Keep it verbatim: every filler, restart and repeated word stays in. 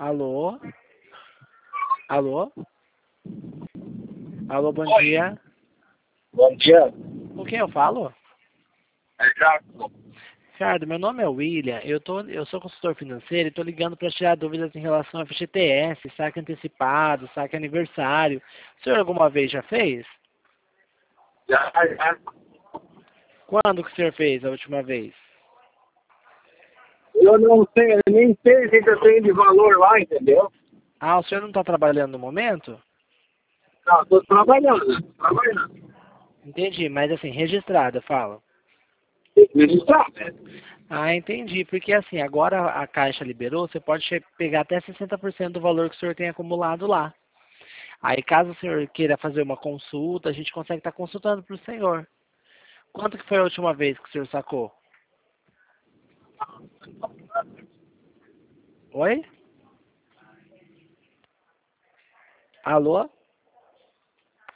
Alô? Alô? Alô, bom Oi. dia. Bom dia. Com quem eu falo? É Jackson. Ricardo, meu nome é William, eu, tô, eu sou consultor financeiro e estou ligando para tirar dúvidas em relação a F G T S, saque antecipado, saque aniversário. O senhor alguma vez já fez? Já, já. Quando que o senhor fez a última vez? Eu não sei, eu nem sei o que que eu tenho de valor lá, entendeu? Ah, o senhor não está trabalhando no momento? Não, estou trabalhando, trabalhando. Entendi, mas assim, registrado, eu falo. Tem que registrar, né? Ah, entendi, porque assim, agora a Caixa liberou, você pode che- pegar até sessenta por cento do valor que o senhor tem acumulado lá. Aí caso o senhor queira fazer uma consulta, a gente consegue estar consultando para o senhor. Quanto que foi a última vez que o senhor sacou? Oi? Alô?